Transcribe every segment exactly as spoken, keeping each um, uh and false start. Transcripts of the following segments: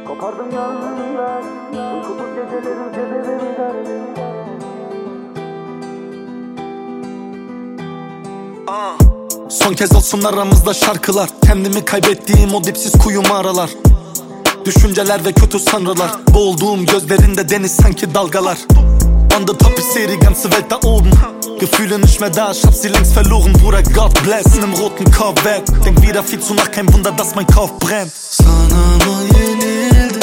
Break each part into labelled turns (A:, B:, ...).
A: Kopardım yanımdan uykusuz gecelerin sebebi derdim.
B: Son kez olsun aramızda şarkılar. Kendimi kaybettiğim o dipsiz kuyumu aralar. Düşünceler ve kötü sanrılar. Boğulduğum gözlerinde deniz sanki dalgalar. On the top, ich seh die ganze Welt da oben. Gefühle nicht mehr da, ich hab sie längst verloren, Bruder, God bless. In nem roten Corvette, denk wieder viel zu nach, kein Wunder, dass mein Kopf brennt.
C: Sana mı yenildi?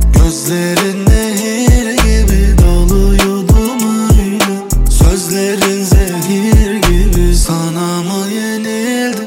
C: Gözlerin nehir gibi doluyordum öyle. Sözlerin zehir gibi. Sana mı yenildi?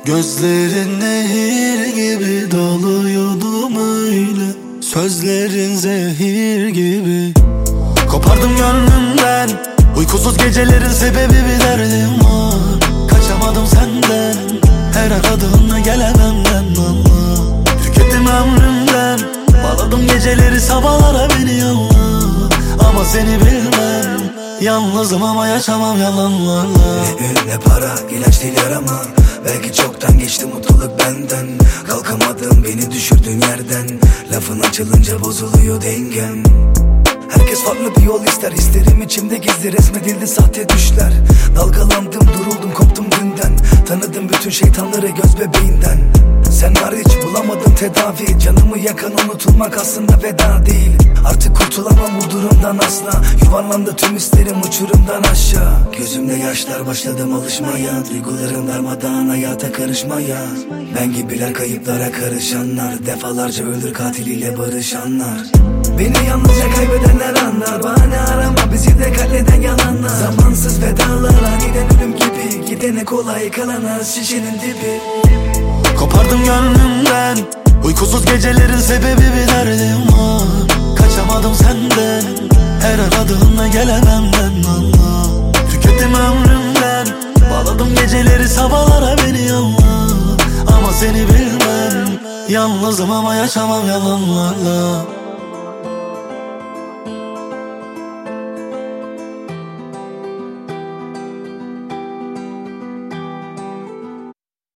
C: Gözlerin nehir gibi doluyordum öyle. Sözlerin zehir gibi. Kopardım gönlümden uykusuz gecelerin sebebi bir derdim var. Kaçamadım senden, her aradığında gelemem ben ama. Tükettim ömrümden, bağladım geceleri sabahlara beni yolla. Ama seni bilmem, yalnızım ama yaşamam yalanlarla.
D: Ne ün ne para, ilaç değil arama. Belki çoktan geçti mutluluk benden. Kalkamadım beni düşürdüğün yerden. Lafın açılınca bozuluyor dengem. Herkes farklı bir yol ister, hislerim içimde gizli, resmedildi sahte düşler. Dalgalandım, duruldum, koptum dünden. Tanıdım bütün şeytanları göz bebeğinden. Sen hariç bulamadım tedavi. Canımı yakan unutulmak aslında veda değil. Artık kurtulamam bu durumdan asla. Yuvarlandı tüm hislerim uçurumdan aşağı. Gözümde yaşlar, başladım alışmaya. Duygularım darmadağın, hayata karışmaya. Ben gibiler kayıplara karışanlar. Defalarca ölür katiliyle barışanlar. Beni yalnızca kaybedenler anlar. Bahane arama, bizi de katleden yalanlar. Zamansız vedalar, aniden ölüm gibi. Gidene kolay kalana şişenin dibi.
C: Kopardım gönlümden uykusuz gecelerin sebebi bir derdim var. Kaçamadım senden, her aradığında gelemem ben Allah. Tükettim ömrümden, bağladım geceleri sabahlara beni yolla. Ama seni bilmem, yalnızım ama yaşamam yalanlarla.